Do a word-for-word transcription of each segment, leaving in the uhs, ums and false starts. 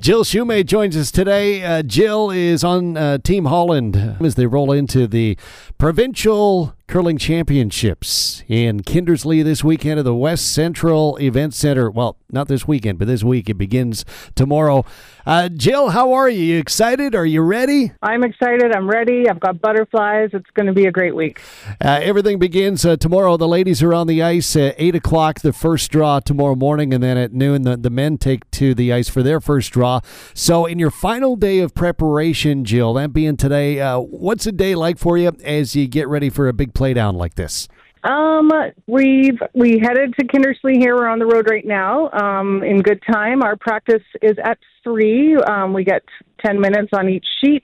Jill Shumate joins us today. Uh, Jill is on uh, Team Holland as they roll into the provincial curling championships in Kindersley this weekend at the West Central Event Center. Well, not this weekend, but this week. It begins tomorrow. Uh, Jill, how are you? You excited? Are you ready? I'm excited. I'm ready. I've got butterflies. It's going to be a great week. Uh, everything begins uh, tomorrow. The ladies are on the ice at eight o'clock, the first draw tomorrow morning, and then at noon, the, the men take to the ice for their first draw. So in your final day of preparation, Jill, that being today, uh, what's a day like for you as you get ready for a big play down like this? Um, we've we headed to Kindersley here. We're on the road right now. Um, in good time. Our practice is at three. Um, we get ten minutes on each sheet.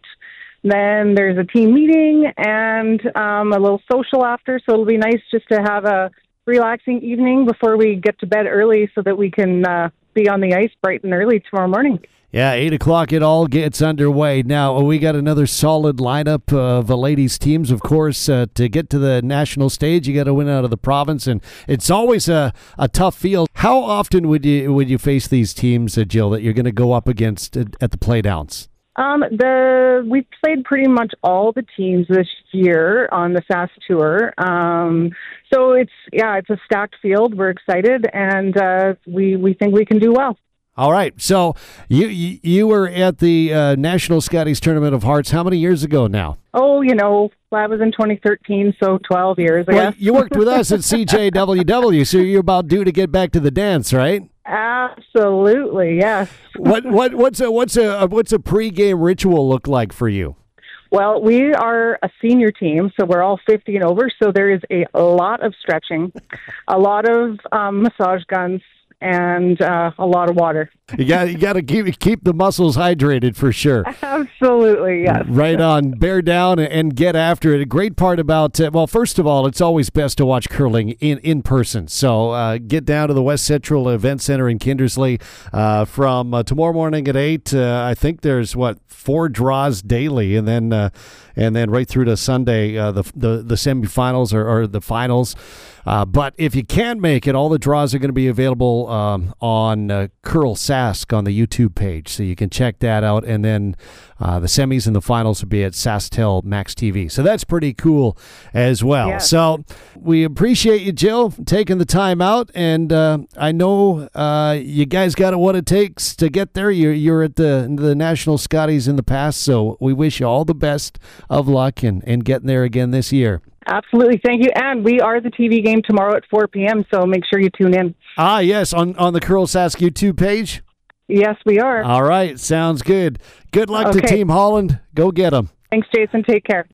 Then there's a team meeting and um, a little social after. So it'll be nice just to have a relaxing evening before we get to bed early, so that we can uh, be on the ice bright and early tomorrow morning. Yeah, eight o'clock it all gets underway. Now, we got another solid lineup of the ladies' teams, of course. Uh, to get to the national stage, you got to win out of the province, and it's always a, a tough field. How often would you would you face these teams, uh, Jill, that you're going to go up against at, at the playdowns? Um, the we played pretty much all the teams this year on the S A S Tour. Um, so it's, yeah, it's a stacked field. We're excited, and uh, we, we think we can do well. All right. So you you, you were at the uh, National Scotties Tournament of Hearts how many years ago now? Oh, you know, that was in twenty thirteen, so twelve years, I well, guess. You worked with us at C J W W, so you're about due to get back to the dance, right? Absolutely, yes. what what what's a what's a what's a pregame ritual look like for you? Well, we are a senior team, so we're all fifty and over, so there is a lot of stretching, a lot of um, massage guns, and uh, a lot of water. You got you got to keep keep the muscles hydrated for sure. Absolutely, yes. Right on. Bear down and get after it. A great part about, uh, well, first of all, it's always best to watch curling in, in person. So uh, get down to the West Central Event Center in Kindersley uh, from uh, tomorrow morning at eight. Uh, I think there's, what, four draws daily, and then uh, and then right through to Sunday, uh, the, the, the semifinals or, or the finals. Uh, but if you can't make it, all the draws are going to be available um, on uh, Curl Sask on the YouTube page, so you can check that out. And then uh, the semis and the finals will be at SaskTel Max T V. So that's pretty cool as well. Yeah. So we appreciate you, Jill, taking the time out. And uh, I know uh, you guys got what it takes to get there. You're, you're at the the National Scotties in the past, so we wish you all the best of luck in, in getting there again this year. Absolutely. Thank you. And we are the T V game tomorrow at four p.m., so make sure you tune in. Ah, yes, on, on the Curl Sask YouTube page? Yes, we are. All right, sounds good. Good luck Okay. to Team Holland. Go get them. Thanks, Jason. Take care.